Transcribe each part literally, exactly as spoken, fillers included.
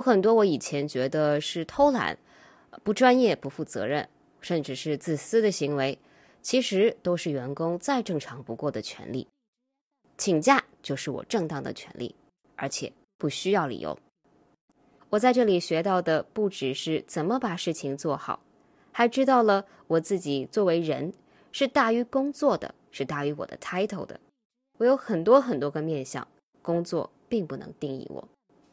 很多我以前觉得是偷懒、不专业、不负责任，甚至是自私的行为，其实都是员工再正常不过的权利。请假就是我正当的权利，而且不需要理由。我在这里学到的不只是怎么把事情做好，还知道了我自己作为人是大于工作的，是大于我的 title 的。我有很多很多个面向，工作并不能定义我。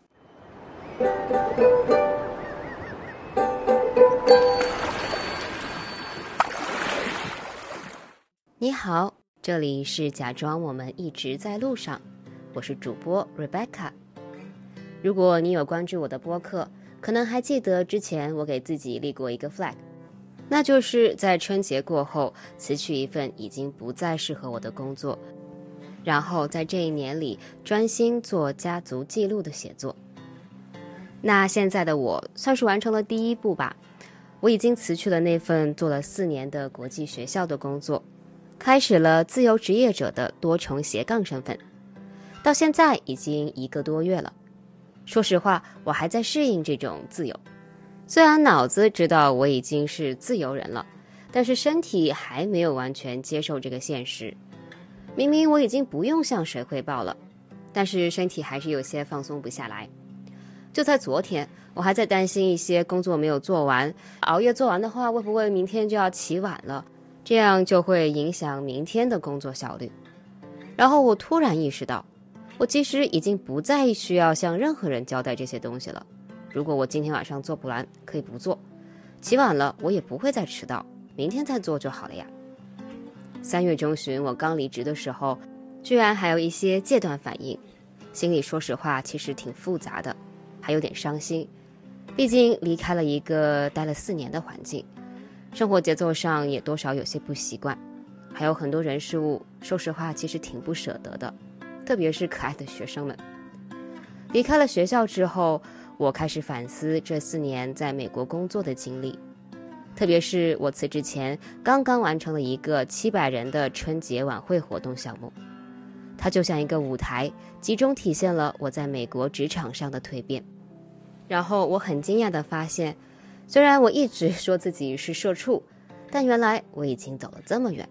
你好，这里是假装我们一直在路上，我是主播 Rebecca。 如果你有关注我的播客，可能还记得之前我给自己立过一个 flag， 那就是在春节过后辞去一份已经不再适合我的工作，然后在这一年里专心做家族记录的写作。那现在的我算是完成了第一步吧，我已经辞去了那份做了四年的国际学校的工作，开始了自由职业者的多重斜杠身份，到现在已经一个多月了。说实话，我还在适应这种自由，虽然脑子知道我已经是自由人了，但是身体还没有完全接受这个现实。明明我已经不用向谁汇报了，但是身体还是有些放松不下来。就在昨天，我还在担心一些工作没有做完，熬夜做完的话，会不会明天就要起晚了，这样就会影响明天的工作效率。然后我突然意识到，我其实已经不再需要向任何人交代这些东西了。如果我今天晚上做不完，可以不做，起晚了我也不会再迟到，明天再做就好了呀。三月中旬我刚离职的时候，居然还有一些戒断反应，心里说实话其实挺复杂的，还有点伤心。毕竟离开了一个待了四年的环境，生活节奏上也多少有些不习惯，还有很多人事物，说实话其实挺不舍得的，特别是可爱的学生们。离开了学校之后，我开始反思这四年在美国工作的经历，特别是我辞职前刚刚完成了一个七百人的春节晚会活动项目，它就像一个舞台，集中体现了我在美国职场上的蜕变。然后我很惊讶地发现，虽然我一直说自己是社畜，但原来我已经走了这么远。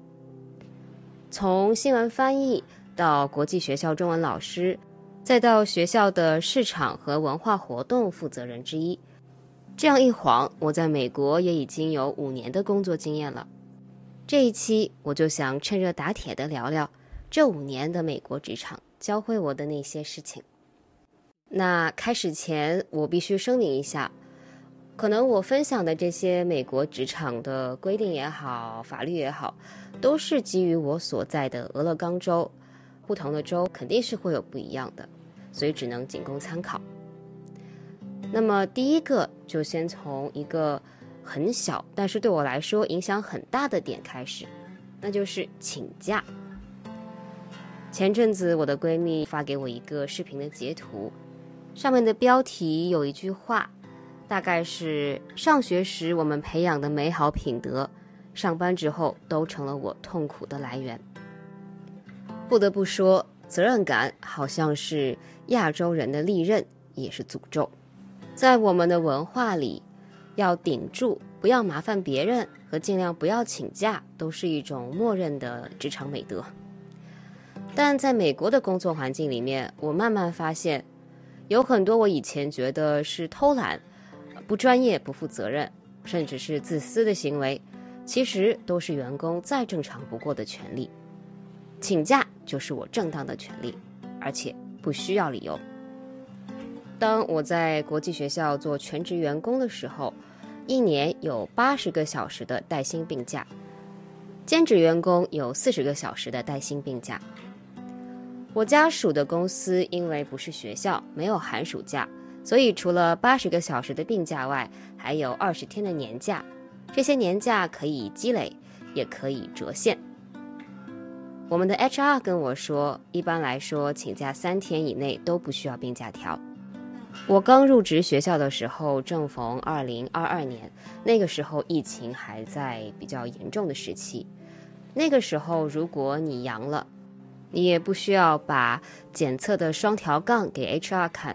从新闻翻译到国际学校中文老师，再到学校的市场和文化活动负责人之一，这样一晃，我在美国也已经有五年的工作经验了。这一期我就想趁热打铁地聊聊这五年的美国职场教会我的那些事情。那开始前，我必须声明一下，可能我分享的这些美国职场的规定也好，法律也好，都是基于我所在的俄勒冈州，不同的州肯定是会有不一样的，所以只能仅供参考。那么第一个就先从一个很小但是对我来说影响很大的点开始，那就是请假。前阵子我的闺蜜发给我一个视频的截图，上面的标题有一句话，大概是上学时我们培养的美好品德，上班之后都成了我痛苦的来源。不得不说，责任感好像是亚洲人的利刃，也是诅咒。在我们的文化里，要顶住，不要麻烦别人和尽量不要请假，都是一种默认的职场美德。但在美国的工作环境里面，我慢慢发现，有很多我以前觉得是偷懒、不专业、不负责任，甚至是自私的行为，其实都是员工再正常不过的权利。请假就是我正当的权利，而且不需要理由。当我在国际学校做全职员工的时候，一年有八十个小时的带薪病假，兼职员工有四十个小时的带薪病假。我家属的公司因为不是学校，没有寒暑假，所以除了八十个小时的病假外，还有二十天的年假。这些年假可以积累，也可以折现。我们的 H R 跟我说，一般来说请假三天以内都不需要病假条。我刚入职学校的时候正逢二零二二年，那个时候疫情还在比较严重的时期。那个时候如果你阳了，你也不需要把检测的双条杠给 H R 看，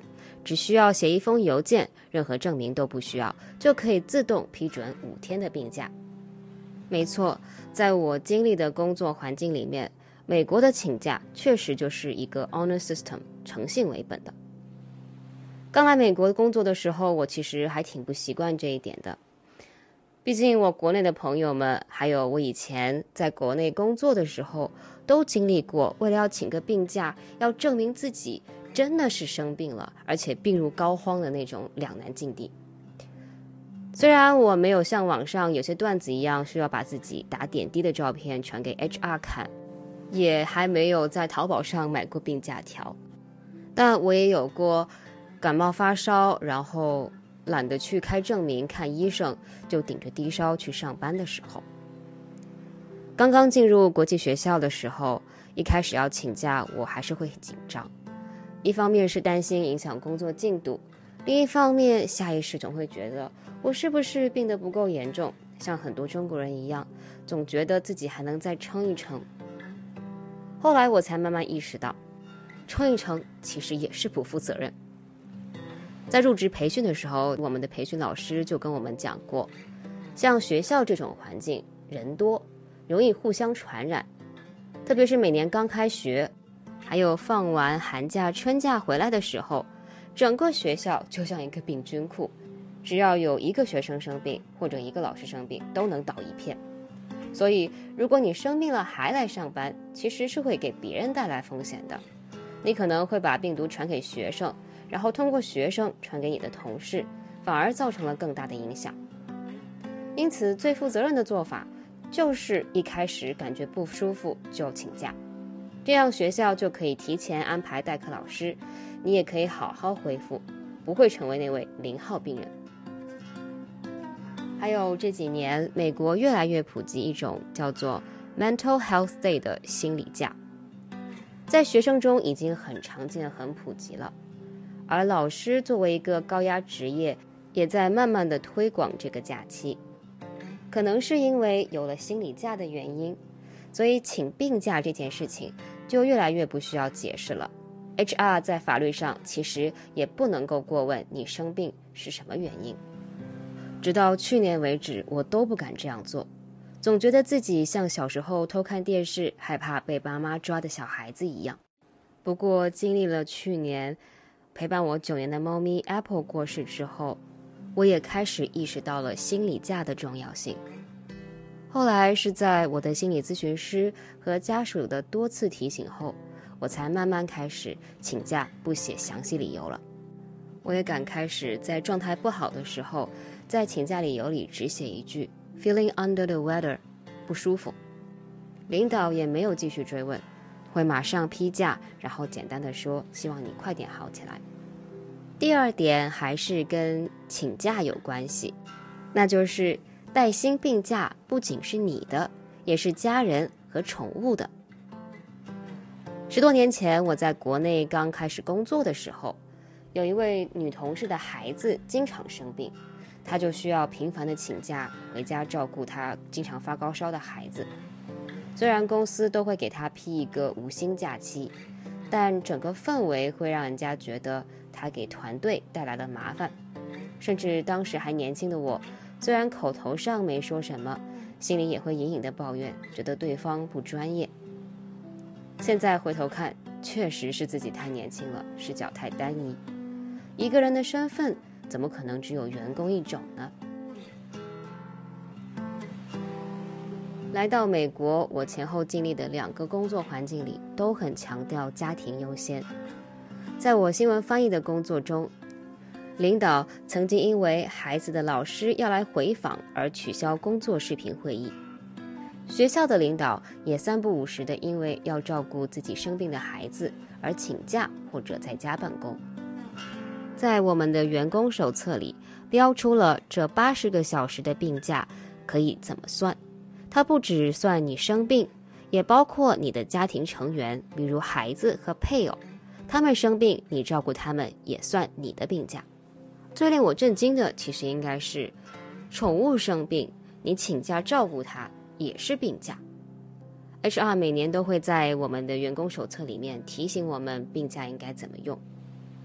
只需要写一封邮件，任何证明都不需要，就可以自动批准五天的病假。没错，在我经历的工作环境里面，美国的请假确实就是一个 honor system， 诚信为本的。刚来美国工作的时候，我其实还挺不习惯这一点的。毕竟我国内的朋友们，还有我以前在国内工作的时候，都经历过为了要请个病假，要证明自己真的是生病了，而且病入膏肓的那种两难境地。虽然我没有像网上有些段子一样需要把自己打点滴的照片传给 H R 看，也还没有在淘宝上买过病假条，但我也有过感冒发烧，然后懒得去开证明看医生，就顶着低烧去上班的时候。刚刚进入国际学校的时候，一开始要请假，我还是会紧张。一方面是担心影响工作进度，另一方面下意识总会觉得我是不是病得不够严重，像很多中国人一样，总觉得自己还能再撑一撑。后来我才慢慢意识到，撑一撑其实也是不负责任。在入职培训的时候，我们的培训老师就跟我们讲过，像学校这种环境，人多，容易互相传染，特别是每年刚开学，还有放完寒假、春假回来的时候，整个学校就像一个病菌库，只要有一个学生生病或者一个老师生病，都能倒一片。所以如果你生病了还来上班，其实是会给别人带来风险的。你可能会把病毒传给学生，然后通过学生传给你的同事，反而造成了更大的影响。因此最负责任的做法就是一开始感觉不舒服就请假，这样学校就可以提前安排代课老师，你也可以好好恢复，不会成为那位零号病人。还有这几年美国越来越普及一种叫做 mental health day 的心理假，在学生中已经很常见很普及了，而老师作为一个高压职业，也在慢慢的推广这个假期。可能是因为有了心理假的原因，所以请病假这件事情就越来越不需要解释了。 H R 在法律上其实也不能够过问你生病是什么原因。直到去年为止，我都不敢这样做，总觉得自己像小时候偷看电视害怕被妈妈抓的小孩子一样。不过经历了去年陪伴我九年的猫咪 Apple 过世之后，我也开始意识到了心理假的重要性。后来是在我的心理咨询师和家属的多次提醒后，我才慢慢开始请假不写详细理由了。我也敢开始在状态不好的时候，在请假理由里只写一句 feeling under the weather， 不舒服。领导也没有继续追问，会马上批假，然后简单的说希望你快点好起来。第二点还是跟请假有关系，那就是带薪病假不仅是你的，也是家人和宠物的。十多年前我在国内刚开始工作的时候，有一位女同事的孩子经常生病，她就需要频繁的请假回家照顾她经常发高烧的孩子。虽然公司都会给她批一个无薪假期，但整个氛围会让人家觉得她给团队带来了麻烦。甚至当时还年轻的我，虽然口头上没说什么，心里也会隐隐的抱怨，觉得对方不专业。现在回头看，确实是自己太年轻了，视角太单一。一个人的身份怎么可能只有员工一种呢？来到美国，我前后经历的两个工作环境里都很强调家庭优先。在我新闻翻译的工作中，领导曾经因为孩子的老师要来回访而取消工作视频会议。学校的领导也三不五时的因为要照顾自己生病的孩子而请假或者在家办公。在我们的员工手册里标出了这八十个小时的病假可以怎么算，它不只算你生病，也包括你的家庭成员，比如孩子和配偶，他们生病你照顾他们也算你的病假。最令我震惊的其实应该是宠物生病你请假照顾它也是病假。 H R 每年都会在我们的员工手册里面提醒我们病假应该怎么用。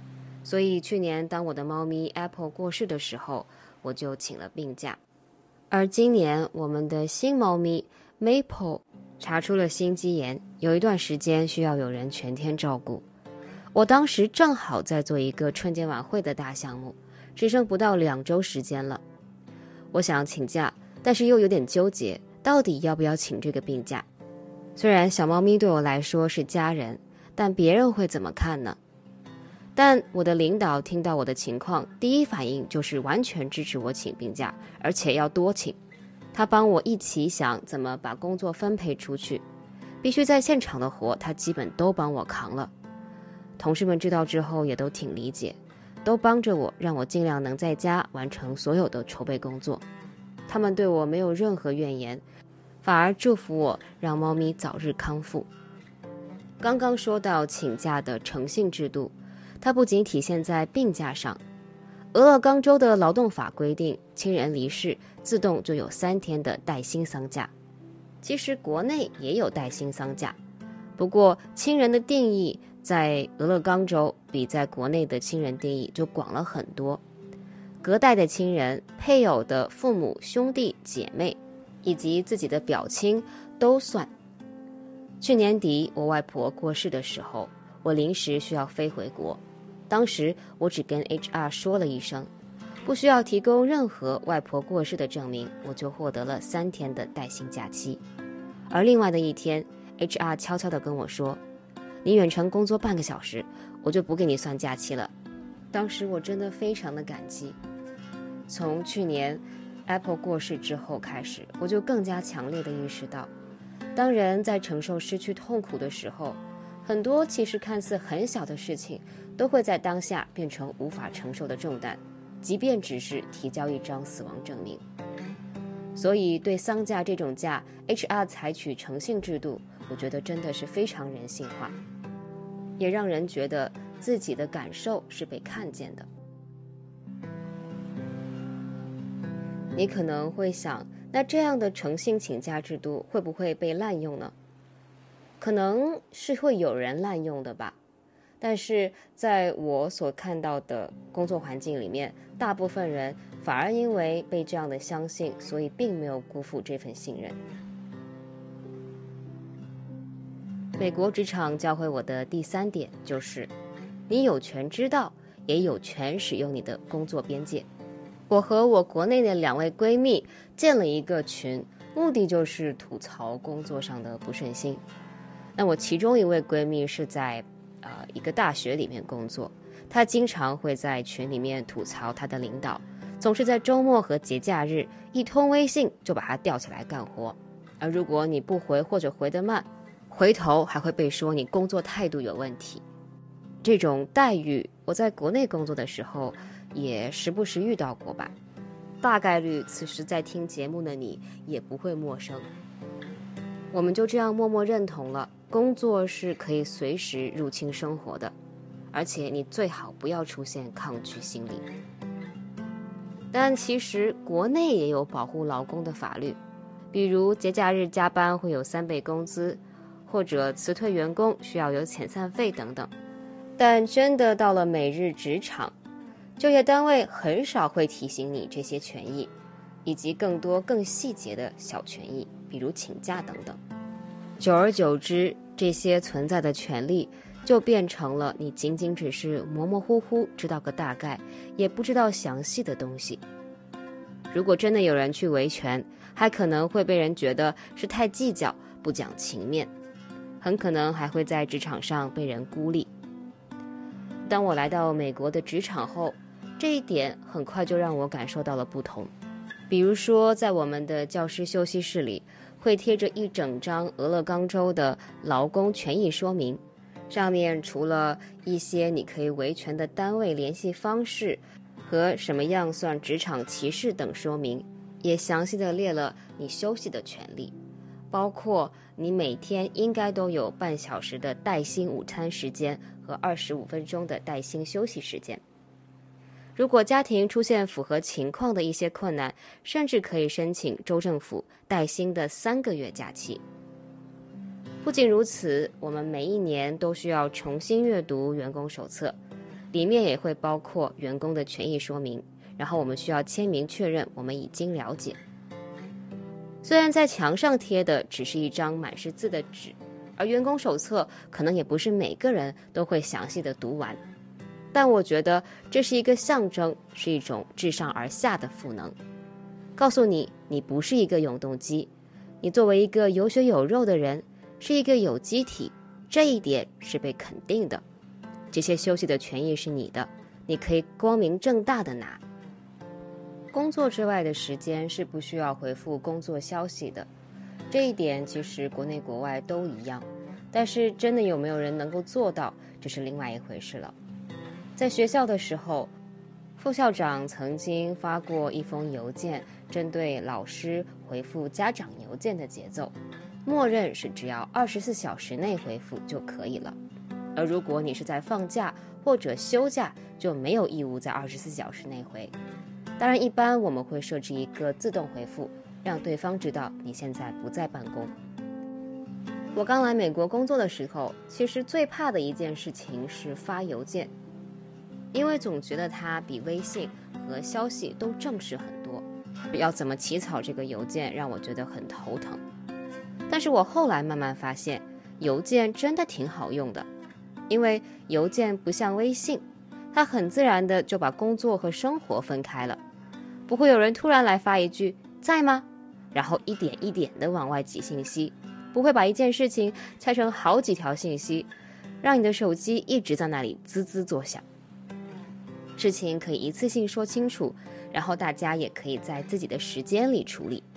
所以去年当我的猫咪 Apple 过世的时候，我就请了病假。而今年我们的新猫咪 Maple 查出了心肌炎，有一段时间需要有人全天照顾。我当时正好在做一个春节晚会的大项目，只剩不到两周时间了。我想请假，但是又有点纠结，到底要不要请这个病假？虽然小猫咪对我来说是家人，但别人会怎么看呢？但我的领导听到我的情况，第一反应就是完全支持我请病假，而且要多请。他帮我一起想怎么把工作分配出去，必须在现场的活他基本都帮我扛了。同事们知道之后也都挺理解，都帮着我，让我尽量能在家完成所有的筹备工作。他们对我没有任何怨言，反而祝福我让猫咪早日康复。刚刚说到请假的诚信制度，它不仅体现在病假上，俄勒冈州的劳动法规定，亲人离世自动就有三天的带薪丧假。其实国内也有带薪丧假，不过亲人的定义在俄勒冈州比在国内的亲人定义就广了很多。隔代的亲人、配偶的父母、兄弟姐妹以及自己的表亲都算。去年底我外婆过世的时候，我临时需要飞回国，当时我只跟 H R 说了一声，不需要提供任何外婆过世的证明，我就获得了三天的带薪假期。而另外的一天 H R 悄悄地跟我说，你远程工作半个小时，我就不给你算假期了。当时我真的非常的感激。从去年 Apple 过世之后开始，我就更加强烈地意识到，当人在承受失去痛苦的时候，很多其实看似很小的事情都会在当下变成无法承受的重担，即便只是提交一张死亡证明。所以对丧假这种假 H R 采取诚信制度，我觉得真的是非常人性化，也让人觉得自己的感受是被看见的。你可能会想，那这样的诚信请假制度会不会被滥用呢？可能是会有人滥用的吧，但是在我所看到的工作环境里面，大部分人反而因为被这样的相信，所以并没有辜负这份信任。美国职场教会我的第三点就是，你有权知道，也有权使用你的工作边界。我和我国内的两位闺蜜建了一个群，目的就是吐槽工作上的不顺心。那我其中一位闺蜜是在呃一个大学里面工作，她经常会在群里面吐槽她的领导，总是在周末和节假日一通微信就把她吊起来干活，而如果你不回或者回得慢，回头还会被说你工作态度有问题。这种待遇我在国内工作的时候也时不时遇到过吧，大概率此时在听节目的你也不会陌生。我们就这样默默认同了，工作是可以随时入侵生活的，而且你最好不要出现抗拒心理。但其实国内也有保护劳工的法律，比如节假日加班会有三倍工资，或者辞退员工需要有遣散费等等。但真的到了每日职场，就业单位很少会提醒你这些权益，以及更多更细节的小权益，比如请假等等。久而久之，这些存在的权利就变成了你仅仅只是模模糊糊知道个大概，也不知道详细的东西。如果真的有人去维权，还可能会被人觉得是太计较，不讲情面，很可能还会在职场上被人孤立。当我来到美国的职场后，这一点很快就让我感受到了不同。比如说，在我们的教师休息室里，会贴着一整张俄勒冈州的劳工权益说明，上面除了一些你可以维权的单位联系方式和什么样算职场歧视等说明，也详细的列了你休息的权利，包括你每天应该都有半小时的带薪午餐时间和二十五分钟的带薪休息时间。如果家庭出现符合情况的一些困难，甚至可以申请州政府带薪的三个月假期。不仅如此，我们每一年都需要重新阅读员工手册， 里面也会包括员工的权益说明，然后我们需要签名确认我们已经了解。虽然在墙上贴的只是一张满是字的纸，而员工手册可能也不是每个人都会详细的读完，但我觉得这是一个象征，是一种自上而下的赋能，告诉你你不是一个永动机，你作为一个有血有肉的人，是一个有机体，这一点是被肯定的。这些休息的权益是你的，你可以光明正大的拿。工作之外的时间是不需要回复工作消息的，这一点其实国内国外都一样，但是真的有没有人能够做到，这是另外一回事了。在学校的时候，副校长曾经发过一封邮件，针对老师回复家长邮件的节奏，默认是只要二十四小时内回复就可以了。而如果你是在放假或者休假，就没有义务在二十四小时内回。当然，一般我们会设置一个自动回复，让对方知道你现在不在办公。我刚来美国工作的时候，其实最怕的一件事情是发邮件，因为总觉得它比微信和消息都正式很多，要怎么起草这个邮件让我觉得很头疼。但是我后来慢慢发现，邮件真的挺好用的，因为邮件不像微信，它很自然的就把工作和生活分开了，不会有人突然来发一句在吗，然后一点一点的往外挤信息，不会把一件事情拆成好几条信息，让你的手机一直在那里滋滋作响。事情可以一次性说清楚，然后大家也可以在自己的时间里处理。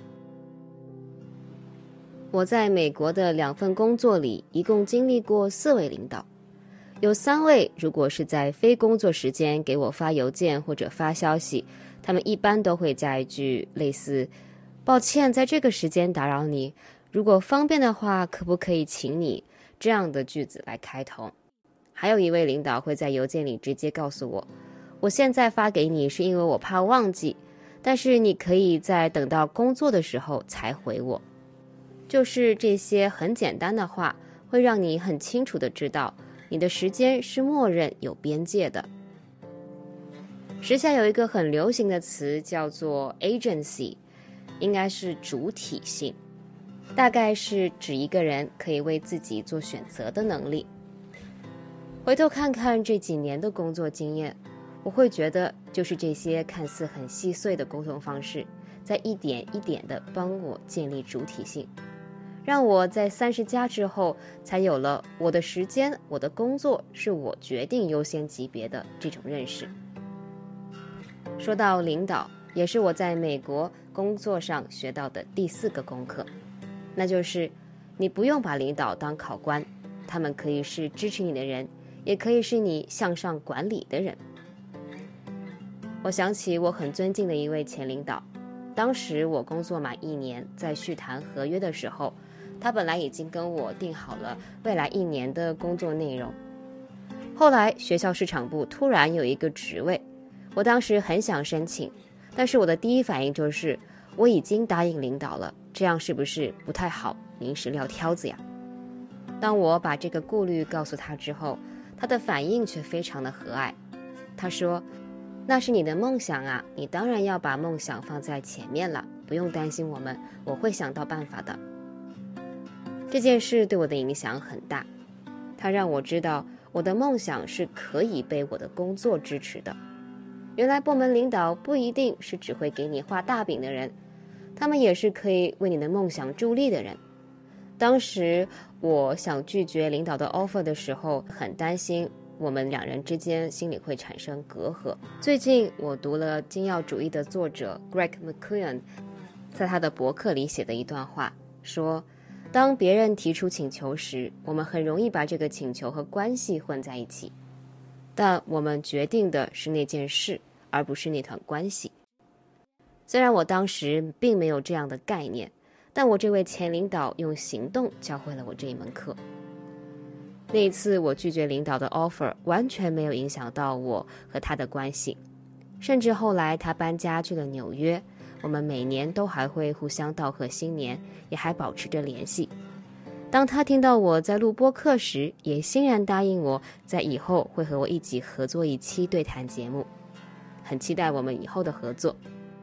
我在美国的两份工作里，一共经历过四位领导，有三位如果是在非工作时间给我发邮件或者发消息，他们一般都会加一句类似抱歉在这个时间打扰你，如果方便的话可不可以请你，这样的句子来开头。还有一位领导会在邮件里直接告诉我，我现在发给你是因为我怕忘记，但是你可以在等到工作的时候才回我。就是这些很简单的话，会让你很清楚地知道你的时间是默认有边界的。时下有一个很流行的词叫做 agency， 应该是主体性，大概是指一个人可以为自己做选择的能力。回头看看这几年的工作经验，我会觉得就是这些看似很细碎的沟通方式，在一点一点地帮我建立主体性，让我在三十加之后才有了我的时间，我的工作是我决定优先级别的这种认识。说到领导，也是我在美国工作上学到的第四个功课，那就是你不用把领导当考官，他们可以是支持你的人，也可以是你向上管理的人。我想起我很尊敬的一位前领导，当时我工作满一年，在续谈合约的时候，他本来已经跟我定好了未来一年的工作内容。后来学校市场部突然有一个职位，我当时很想申请，但是我的第一反应就是我已经答应领导了，这样是不是不太好，临时撂挑子呀？当我把这个顾虑告诉他之后，他的反应却非常的和蔼。他说，那是你的梦想啊，你当然要把梦想放在前面了，不用担心我们，我会想到办法的。这件事对我的影响很大，它让我知道我的梦想是可以被我的工作支持的。原来部门领导不一定是只会给你画大饼的人，他们也是可以为你的梦想助力的人。当时我想拒绝领导的 offer 的时候，很担心我们两人之间心里会产生隔阂。最近我读了精要主义的作者 Greg McKeown 在他的博客里写的一段话，说当别人提出请求时，我们很容易把这个请求和关系混在一起，但我们决定的是那件事，而不是那团关系。虽然我当时并没有这样的概念，但我这位前领导用行动教会了我这一门课。那一次我拒绝领导的 offer 完全没有影响到我和他的关系，甚至后来他搬家去了纽约，我们每年都还会互相道贺新年，也还保持着联系。 当他听到我在录播课时，也欣然答应我在以后会和我一起合作一期对谈节目，很期待我们以后的合作。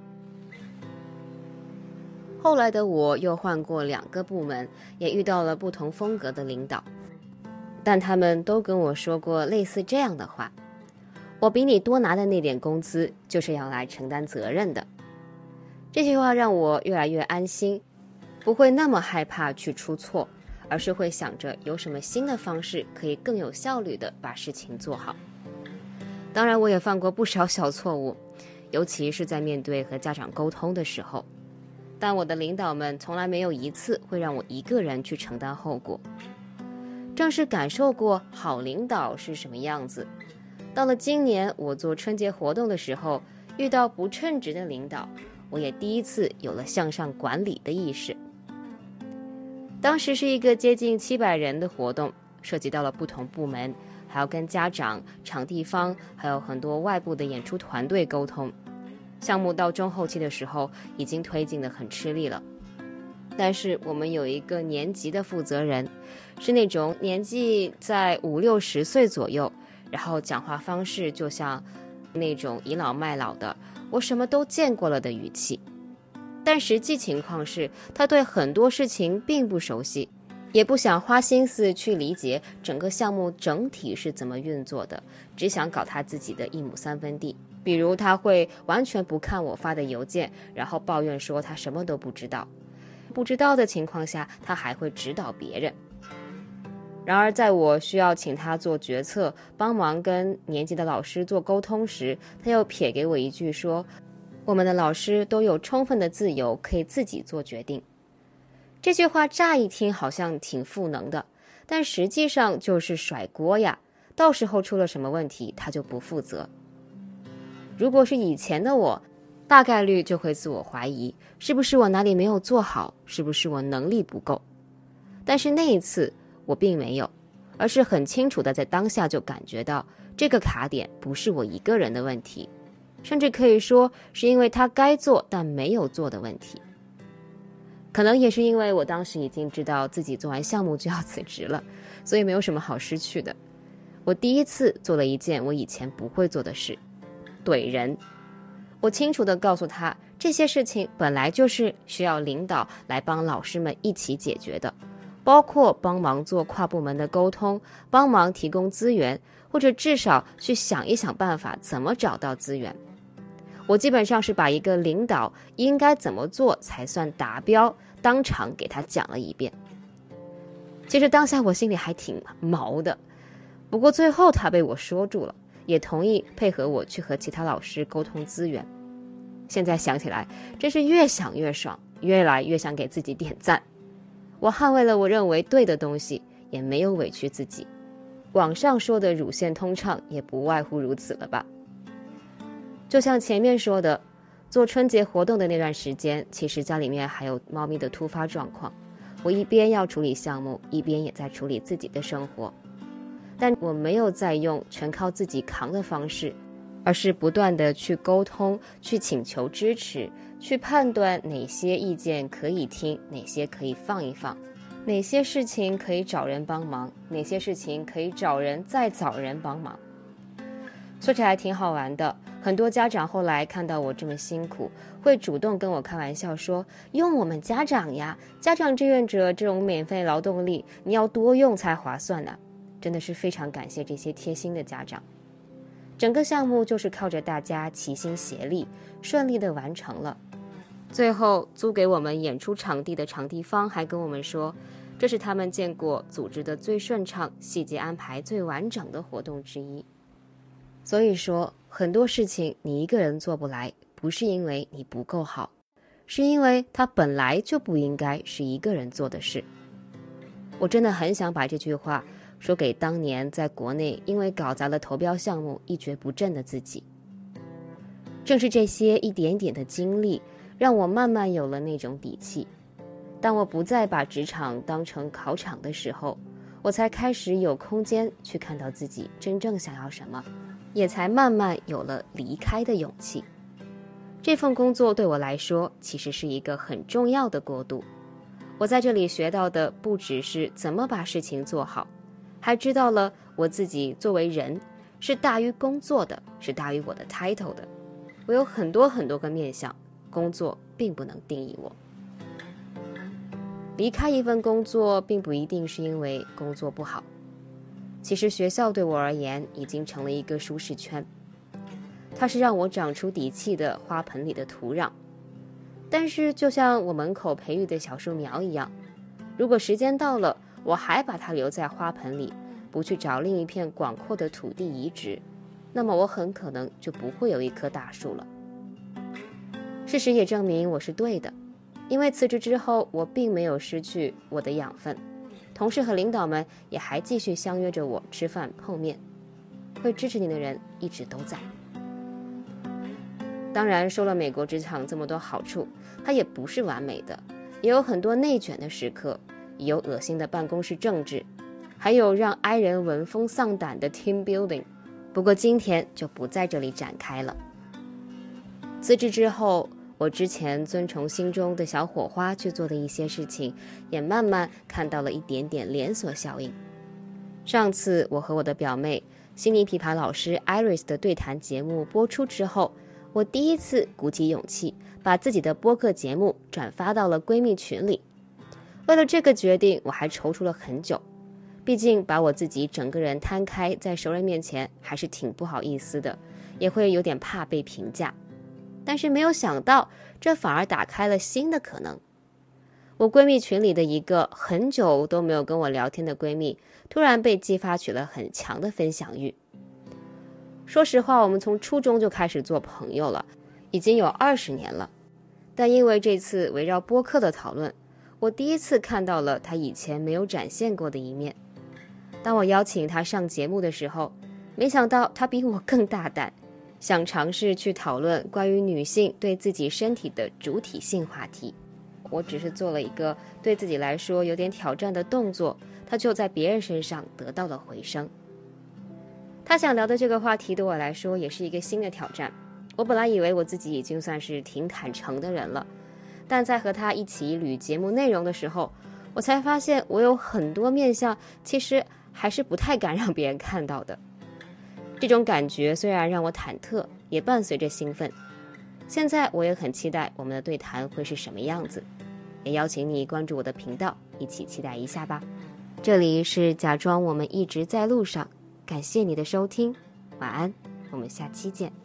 后来的我又换过两个部门，也遇到了不同风格的领导，但他们都跟我说过类似这样的话：我比你多拿的那点工资就是要来承担责任的。这句话让我越来越安心，不会那么害怕去出错，而是会想着有什么新的方式可以更有效率地把事情做好。当然我也犯过不少小错误，尤其是在面对和家长沟通的时候，但我的领导们从来没有一次会让我一个人去承担后果。正是感受过好领导是什么样子，到了今年我做春节活动的时候，遇到不称职的领导，我也第一次有了向上管理的意识。当时是一个接近七百人的活动，涉及到了不同部门，还要跟家长、场地方还有很多外部的演出团队沟通。项目到中后期的时候已经推进得很吃力了，但是我们有一个年级的负责人，是那种年纪在五六十岁左右，然后讲话方式就像那种倚老卖老的我什么都见过了的语气，但实际情况是他对很多事情并不熟悉，也不想花心思去理解整个项目整体是怎么运作的，只想搞他自己的一亩三分地。比如他会完全不看我发的邮件，然后抱怨说他什么都不知道，不知道的情况下他还会指导别人。然而在我需要请他做决策，帮忙跟年级的老师做沟通时，他又撇给我一句说，我们的老师都有充分的自由，可以自己做决定。这句话乍一听好像挺赋能的，但实际上就是甩锅呀，到时候出了什么问题他就不负责。如果是以前的我，大概率就会自我怀疑，是不是我哪里没有做好，是不是我能力不够。但是那一次我并没有，而是很清楚的在当下就感觉到这个卡点不是我一个人的问题，甚至可以说是因为他该做但没有做的问题。可能也是因为我当时已经知道自己做完项目就要辞职了，所以没有什么好失去的。我第一次做了一件我以前不会做的事，怼人。我清楚地告诉他，这些事情本来就是需要领导来帮老师们一起解决的，包括帮忙做跨部门的沟通，帮忙提供资源，或者至少去想一想办法怎么找到资源。我基本上是把一个领导应该怎么做才算达标，当场给他讲了一遍。其实当下我心里还挺毛的，不过最后他被我说住了，也同意配合我去和其他老师沟通资源。现在想起来真是越想越爽，越来越想给自己点赞。我捍卫了我认为对的东西，也没有委屈自己。网上说的乳腺通畅也不外乎如此了吧。就像前面说的，做春节活动的那段时间，其实家里面还有猫咪的突发状况，我一边要处理项目，一边也在处理自己的生活。但我没有再用全靠自己扛的方式，而是不断的去沟通，去请求支持，去判断哪些意见可以听，哪些可以放一放，哪些事情可以找人帮忙，哪些事情可以找人再找人帮忙。说起来挺好玩的，很多家长后来看到我这么辛苦，会主动跟我开玩笑说，用我们家长呀，家长志愿者这种免费劳动力，你要多用才划算呢。真的是非常感谢这些贴心的家长。整个项目就是靠着大家齐心协力，顺利的完成了。最后租给我们演出场地的场地方还跟我们说，这是他们见过组织的最顺畅、细节安排最完整的活动之一。所以说，很多事情你一个人做不来，不是因为你不够好，是因为它本来就不应该是一个人做的事。我真的很想把这句话说给当年在国内因为搞砸了投标项目一蹶不振的自己。正是这些一点点的经历，让我慢慢有了那种底气。当我不再把职场当成考场的时候，我才开始有空间去看到自己真正想要什么，也才慢慢有了离开的勇气。这份工作对我来说其实是一个很重要的过渡。 我在这里学到的不只是怎么把事情做好，还知道了我自己作为人是大于工作的，是大于我的 title 的。我有很多很多个面向，工作并不能定义我。离开一份工作并不一定是因为工作不好，其实学校对我而言已经成了一个舒适圈，它是让我长出底气的花盆里的土壤。但是就像我门口培育的小树苗一样，如果时间到了，我还把它留在花盆里，不去找另一片广阔的土地移植，那么我很可能就不会有一棵大树了。事实也证明我是对的，因为辞职之后，我并没有失去我的养分，同事和领导们也还继续相约着我吃饭碰面，会支持你的人一直都在。当然，说了美国职场这么多好处，它也不是完美的，也有很多内卷的时刻，也有恶心的办公室政治，还有让 I 人闻风丧胆的 team building。不过今天就不在这里展开了。辞职之后，我之前遵从心中的小火花去做的一些事情，也慢慢看到了一点点连锁效应。上次我和我的表妹悉尼琵琶老师 Iris 的对谈节目播出之后，我第一次鼓起勇气把自己的播客节目转发到了闺蜜群里。为了这个决定，我还踌躇了很久，毕竟把我自己整个人摊开在熟人面前还是挺不好意思的，也会有点怕被评价。但是没有想到，这反而打开了新的可能。我闺蜜群里的一个很久都没有跟我聊天的闺蜜，突然被激发起了很强的分享欲。说实话，我们从初中就开始做朋友了，已经有二十年了。但因为这次围绕播客的讨论，我第一次看到了她以前没有展现过的一面。当我邀请她上节目的时候，没想到她比我更大胆，想尝试去讨论关于女性对自己身体的主体性话题。我只是做了一个对自己来说有点挑战的动作，她就在别人身上得到了回声。他想聊的这个话题对我来说也是一个新的挑战。我本来以为我自己已经算是挺坦诚的人了，但在和他一起捋节目内容的时候，我才发现我有很多面向其实还是不太敢让别人看到的。这种感觉虽然让我忐忑，也伴随着兴奋。现在我也很期待我们的对谈会是什么样子，也邀请你关注我的频道，一起期待一下吧。这里是假装我们一直在路上，感谢你的收听，晚安，我们下期见。